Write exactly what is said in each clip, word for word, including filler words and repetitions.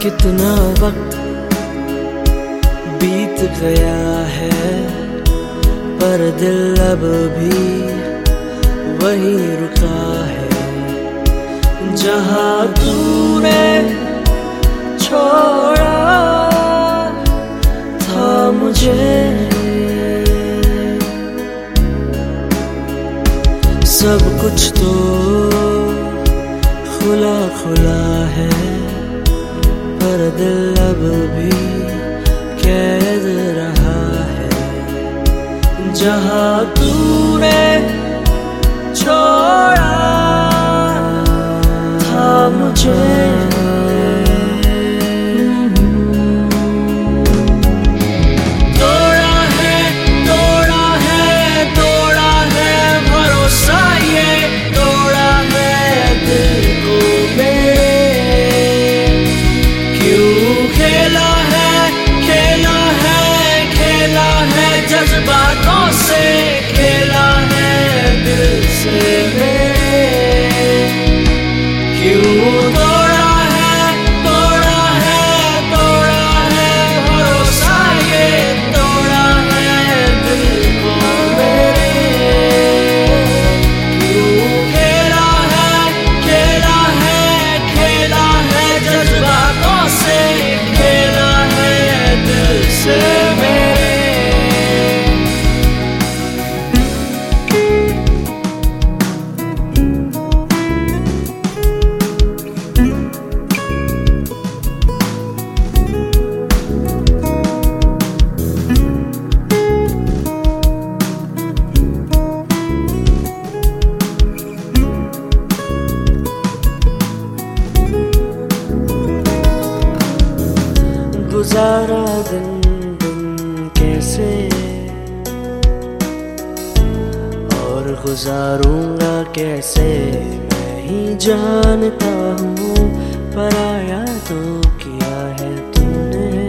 कितना वक्त बीत गया है, पर दिल अब भी वही रुका है जहाँ तूने छोड़ा था मुझे। सब कुछ तो खुला खुला है, पर दिल अब भी कैद रहा है जहाँ तूने छोड़ा था मुझे। तोड़ा है तोड़ा है तोड़ा है भरोसा, ये तोड़ा है दिल को मेरे। क्यों खेला है खेला है खेला है जज्बातों से, खेला है दिल से मेरे। क्यों तोड़ा है तोड़ा है तोड़ा है भरोसा, ये तोड़ा है दिल को मेरे। क्यों खेला है खेला है खेला है जज्बातों से, खेला है दिल से मेरे। गुजारा दिन दिन कैसे और गुजारूंगा कैसे, मैं ही जानता हूँ। पर आया तो किया है तूने,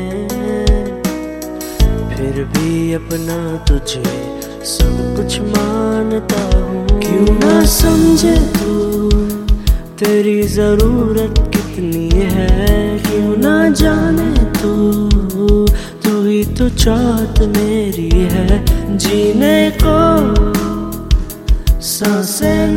फिर भी अपना तुझे सब कुछ मानता हूँ। क्यों ना समझे तू तेरी जरूरत कितनी है, क्यों ना जाने तू तू ही तो चाहत मेरी है। जीने को सांसें